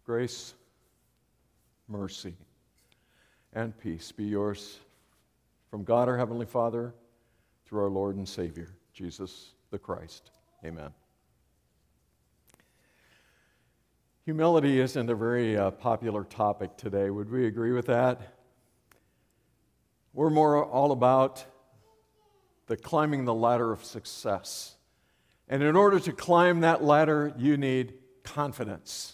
Grace, mercy, and peace be yours from God our Heavenly Father through our Lord and Savior, Jesus the Christ. Amen. Humility isn't a very popular topic today. Would we agree with that? We're more all about climbing the ladder of success. And in order to climb that ladder, you need confidence.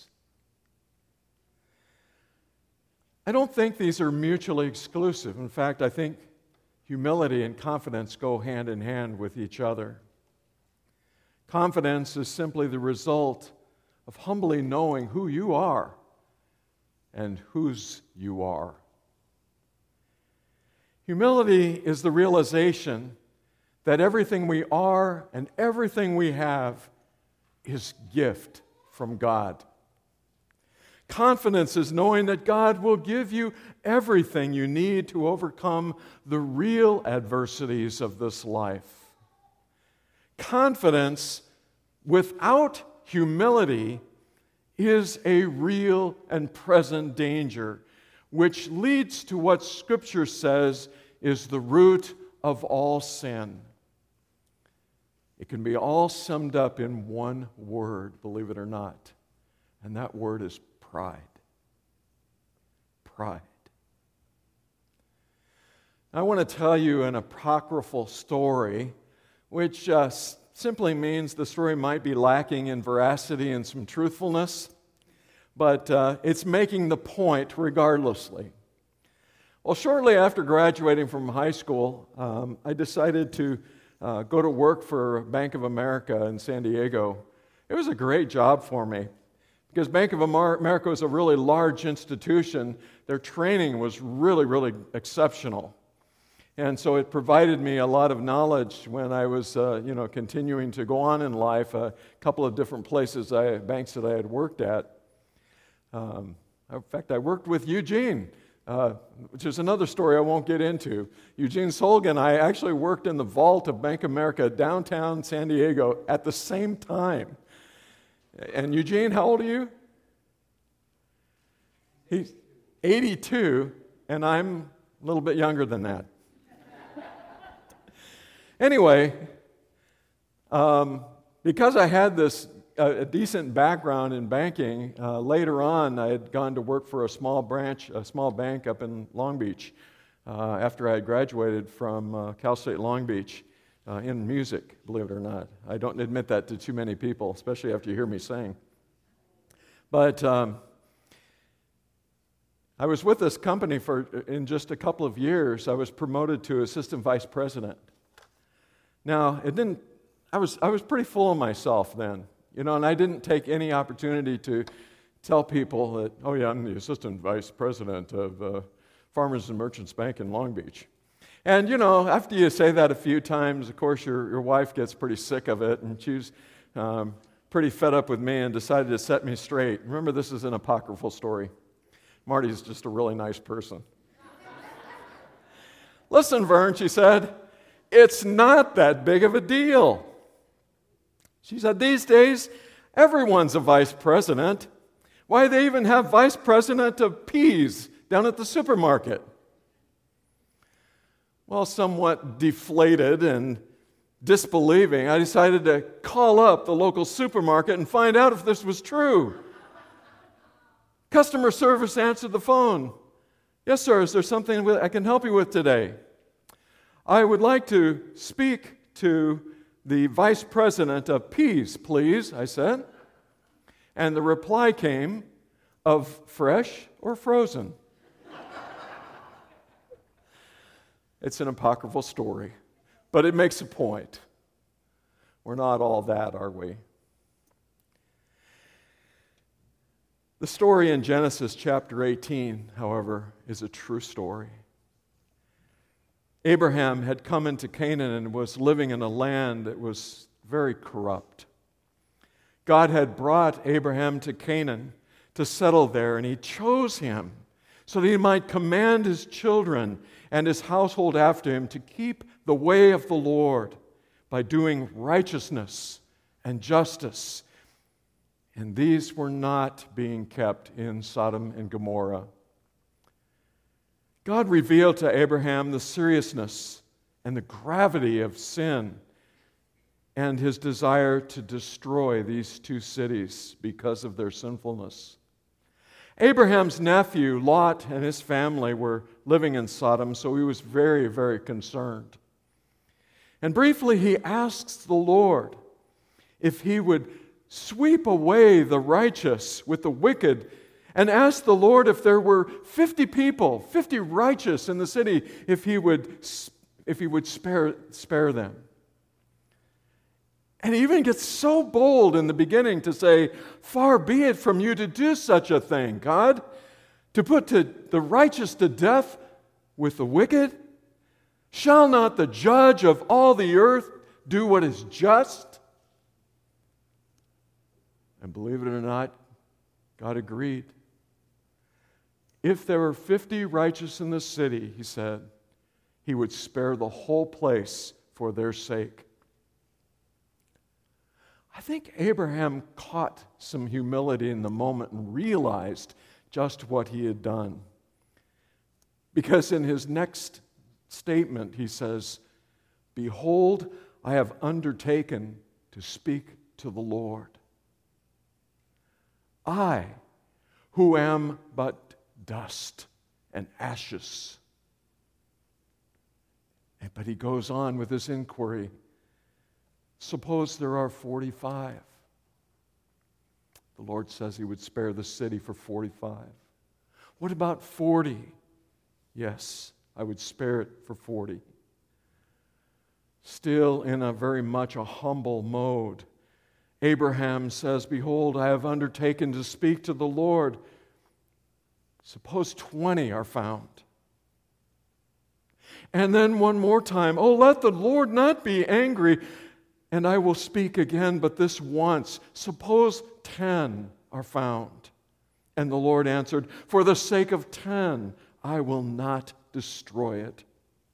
I don't think these are mutually exclusive. In fact, I think humility and confidence go hand in hand with each other. Confidence is simply the result of humbly knowing who you are and whose you are. Humility is the realization that everything we are and everything we have is gift from God. Confidence is knowing that God will give you everything you need to overcome the real adversities of this life. Confidence without humility is a real and present danger, which leads to what Scripture says is the root of all sin. It can be all summed up in one word, believe it or not, and that word is pride. Pride. I want to tell you an apocryphal story, which simply means the story might be lacking in veracity and some truthfulness, but it's making the point regardlessly. Well, shortly after graduating from high school, I decided to go to work for Bank of America in San Diego. It was a great job for me because Bank of America was a really large institution. Their training was really, really exceptional. And so it provided me a lot of knowledge when I was, continuing to go on in life. A couple of different banks that I had worked at. In fact, I worked with Eugene, which is another story I won't get into. Eugene Solgan, I actually worked in the vault of Bank of America downtown San Diego at the same time. And Eugene, how old are you? He's 82, and I'm a little bit younger than that. Anyway, because I had this a decent background in banking, later on I had gone to work for a small bank up in Long Beach after I had graduated from Cal State Long Beach in music, believe it or not. I don't admit that to too many people, especially after you hear me sing. But I was with this company in just a couple of years. I was promoted to assistant vice president. Now, I was pretty full of myself then, and I didn't take any opportunity to tell people that, oh yeah, I'm the assistant vice president of Farmers and Merchants Bank in Long Beach. And, after you say that a few times, of course, your wife gets pretty sick of it, and she was pretty fed up with me and decided to set me straight. Remember, this is an apocryphal story. Marty's just a really nice person. Listen, Vern, she said, it's not that big of a deal. She said, these days, everyone's a vice president. Why, they even have vice president of peas down at the supermarket. Well, somewhat deflated and disbelieving, I decided to call up the local supermarket and find out if this was true. Customer service answered the phone. Yes, sir, is there something I can help you with today? I would like to speak to the vice president of peas, please, I said. And the reply came of fresh or frozen. It's an apocryphal story, but it makes a point. We're not all that, are we? The story in Genesis chapter 18, however, is a true story. Abraham had come into Canaan and was living in a land that was very corrupt. God had brought Abraham to Canaan to settle there, and he chose him so that he might command his children and his household after him to keep the way of the Lord by doing righteousness and justice And these were not being kept in Sodom and Gomorrah. God revealed to Abraham the seriousness and the gravity of sin and his desire to destroy these two cities because of their sinfulness. Abraham's nephew, Lot, and his family were living in Sodom, so he was very, very concerned. And briefly, he asks the Lord if he would sweep away the righteous with the wicked, and ask the Lord if there were 50 people, 50 righteous in the city, if he would spare them. And he even gets so bold in the beginning to say, "Far be it from you to do such a thing, God, to put the righteous to death with the wicked. Shall not the judge of all the earth do what is just?" And believe it or not, God agreed. If there were 50 righteous in the city, he said, he would spare the whole place for their sake. I think Abraham caught some humility in the moment and realized just what he had done. Because in his next statement, he says, "Behold, I have undertaken to speak to the Lord. I, who am but dust and ashes." But he goes on with this inquiry. Suppose there are 45. The Lord says he would spare the city for 45. What about 40? Yes, I would spare it for 40. Still in a very much a humble mode, Abraham says, "Behold, I have undertaken to speak to the Lord. Suppose 20 are found." And then one more time, "Oh, let the Lord not be angry, and I will speak again, but this once. Suppose 10 are found." And the Lord answered, "For the sake of 10, I will not destroy it."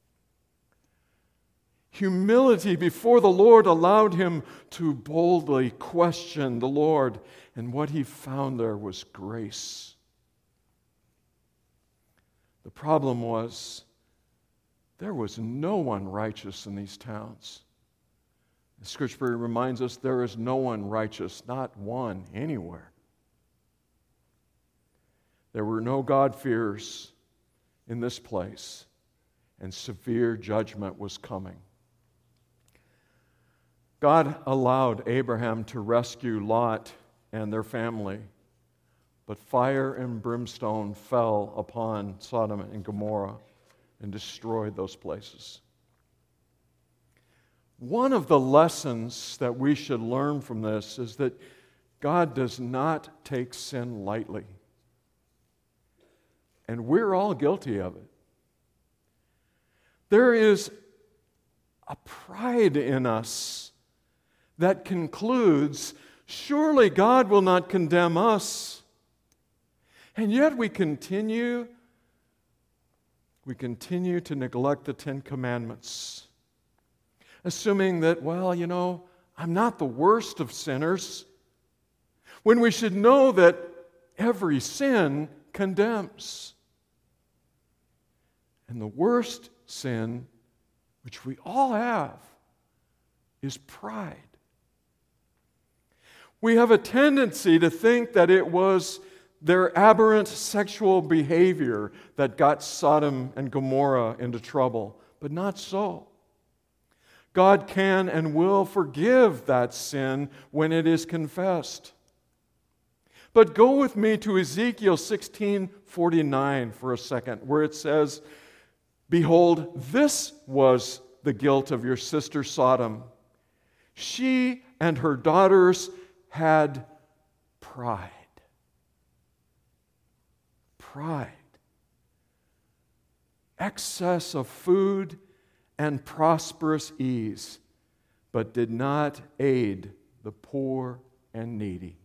Humility before the Lord allowed him to boldly question the Lord, and what he found there was grace. The problem was, there was no one righteous in these towns. The Scripture reminds us there is no one righteous, not one anywhere. There were no God-fearers in this place, and severe judgment was coming. God allowed Abraham to rescue Lot and their family, but fire and brimstone fell upon Sodom and Gomorrah and destroyed those places. One of the lessons that we should learn from this is that God does not take sin lightly. And we're all guilty of it. There is a pride in us that concludes, surely God will not condemn us. And yet we continue to neglect the 10 Commandments, assuming that, I'm not the worst of sinners, when we should know that every sin condemns. And the worst sin, which we all have, is pride. We have a tendency to think that it was their aberrant sexual behavior that got Sodom and Gomorrah into trouble, but not so. God can and will forgive that sin when it is confessed. But go with me to Ezekiel 16:49 for a second, where it says, "Behold, this was the guilt of your sister Sodom. She and her daughters had pride." Pride. Excess of food and prosperous ease, but did not aid the poor and needy.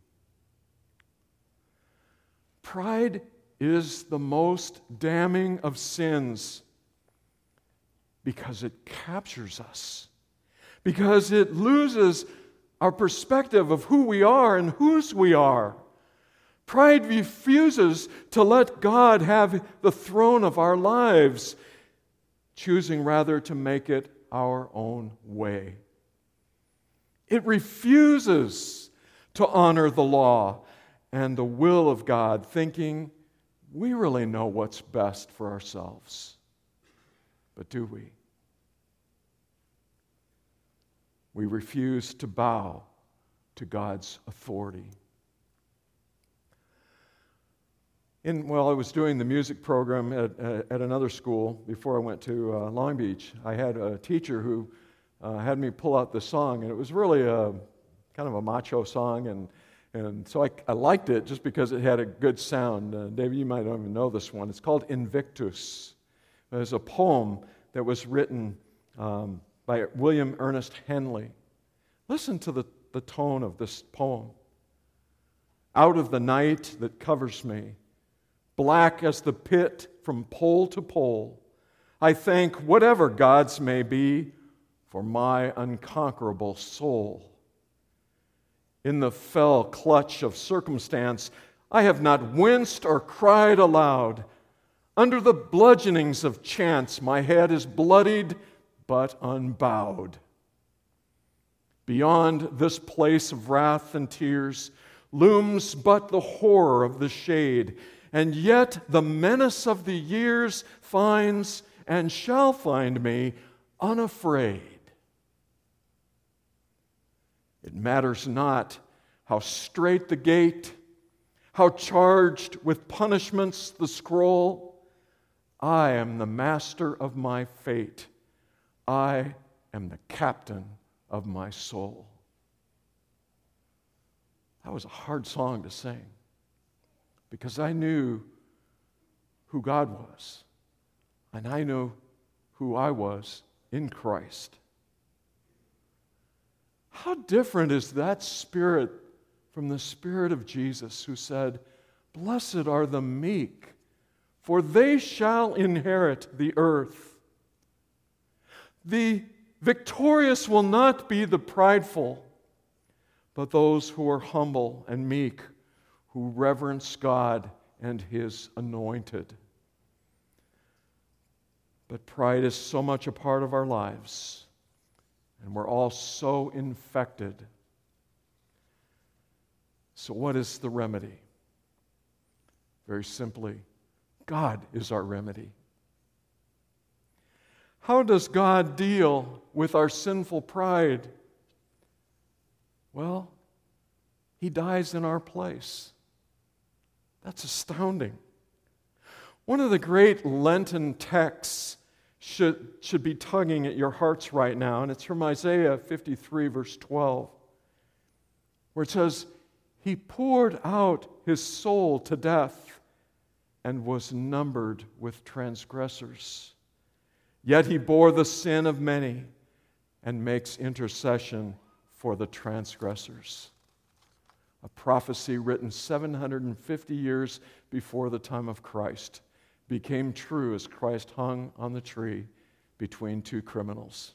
Pride is the most damning of sins because it captures us, because it loses our perspective of who we are and whose we are. Pride refuses to let God have the throne of our lives, choosing rather to make it our own way. It refuses to honor the law and the will of God, thinking we really know what's best for ourselves. But do we? We refuse to bow to God's authority. While I was doing the music program at another school before I went to Long Beach, I had a teacher who had me pull out this song, and it was really kind of a macho song, and so I liked it just because it had a good sound. David, you might not even know this one. It's called Invictus. It was a poem that was written by William Ernest Henley. Listen to the tone of this poem. Out of the night that covers me, black as the pit from pole to pole, I thank whatever gods may be for my unconquerable soul. In the fell clutch of circumstance, I have not winced or cried aloud. Under the bludgeonings of chance, my head is bloodied but unbowed. Beyond this place of wrath and tears looms but the horror of the shade, and yet the menace of the years finds and shall find me unafraid. It matters not how strait the gate, how charged with punishments the scroll. I am the master of my fate. I am the captain of my soul. That was a hard song to sing because I knew who God was, and I knew who I was in Christ. How different is that spirit from the spirit of Jesus, who said, "Blessed are the meek, for they shall inherit the earth." The victorious will not be the prideful, but those who are humble and meek, who reverence God and His anointed. But pride is so much a part of our lives, and we're all so infected. So what is the remedy? Very simply, God is our remedy. How does God deal with our sinful pride? Well, He dies in our place. That's astounding. One of the great Lenten texts should be tugging at your hearts right now, and it's from Isaiah 53, verse 12, where it says, "He poured out His soul to death and was numbered with transgressors. Yet He bore the sin of many and makes intercession for the transgressors." A prophecy written 750 years before the time of Christ became true as Christ hung on the tree between two criminals.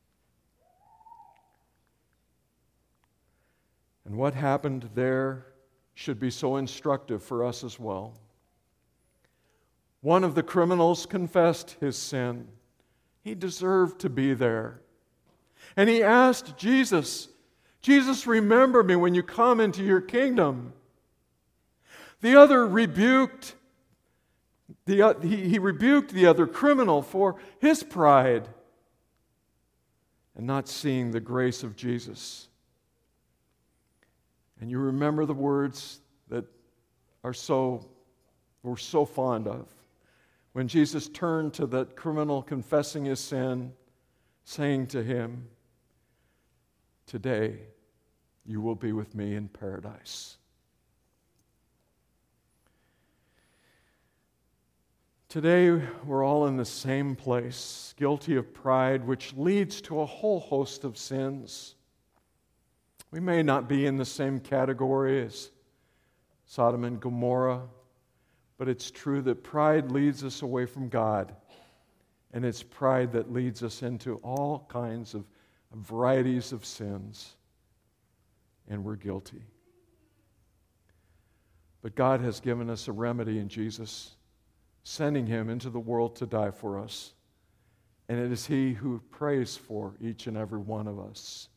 And what happened there should be so instructive for us as well. One of the criminals confessed his sin. He deserved to be there. And he asked Jesus, "Jesus, remember me when you come into your kingdom." The other rebuked he rebuked the other criminal for his pride and not seeing the grace of Jesus. And you remember the words that we're so fond of. When Jesus turned to that criminal confessing his sin, saying to him, "Today you will be with me in paradise." Today, we're all in the same place, guilty of pride, which leads to a whole host of sins. We may not be in the same category as Sodom and Gomorrah, but it's true that pride leads us away from God, and it's pride that leads us into all kinds of varieties of sins. and we're guilty. But God has given us a remedy in Jesus, sending him into the world to die for us. And it is he who prays for each and every one of us.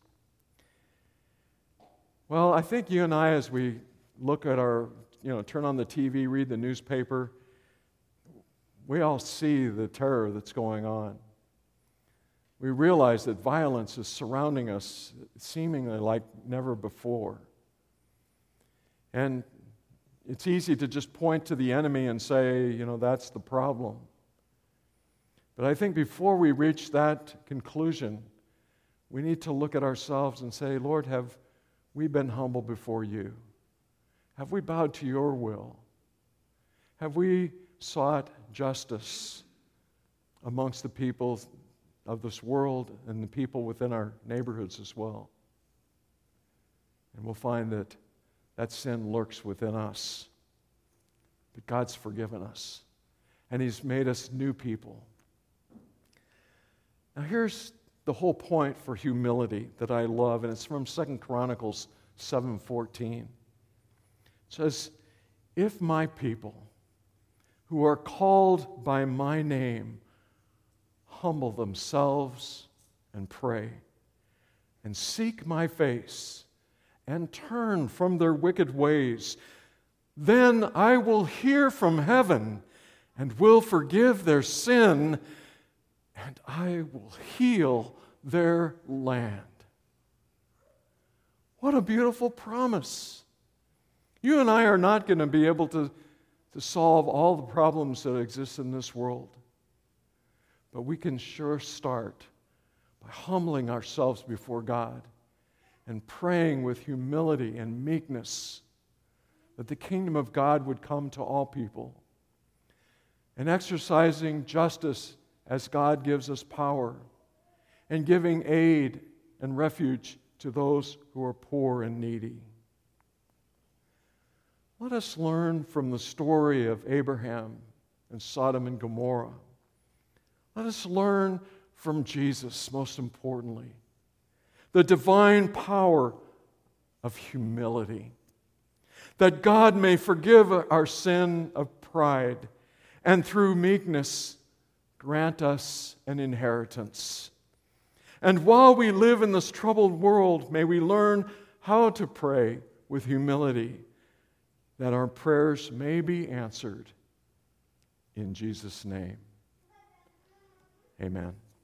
Well, I think you and I, as we look at turn on the TV, read the newspaper, we all see the terror that's going on. We realize that violence is surrounding us seemingly like never before. And it's easy to just point to the enemy and say, that's the problem. But I think before we reach that conclusion, we need to look at ourselves and say, Lord, have we been humble before you? Have we bowed to your will? Have we sought justice amongst the people of this world and the people within our neighborhoods as well? And we'll find that that sin lurks within us. But God's forgiven us, and he's made us new people. Now here's the whole point for humility that I love, and it's from 2 Chronicles 7:14. It says, if my people who are called by my name humble themselves and pray and seek my face and turn from their wicked ways, then I will hear from heaven and will forgive their sin, and I will heal their land. What a beautiful promise. You and I are not going to be able to solve all the problems that exist in this world. But we can sure start by humbling ourselves before God and praying with humility and meekness that the kingdom of God would come to all people, and exercising justice as God gives us power, and giving aid and refuge to those who are poor and needy. Let us learn from the story of Abraham and Sodom and Gomorrah. Let us learn from Jesus, most importantly, the divine power of humility, that God may forgive our sin of pride, and through meekness grant us an inheritance. And while we live in this troubled world, may we learn how to pray with humility, that our prayers may be answered. In Jesus' name, amen.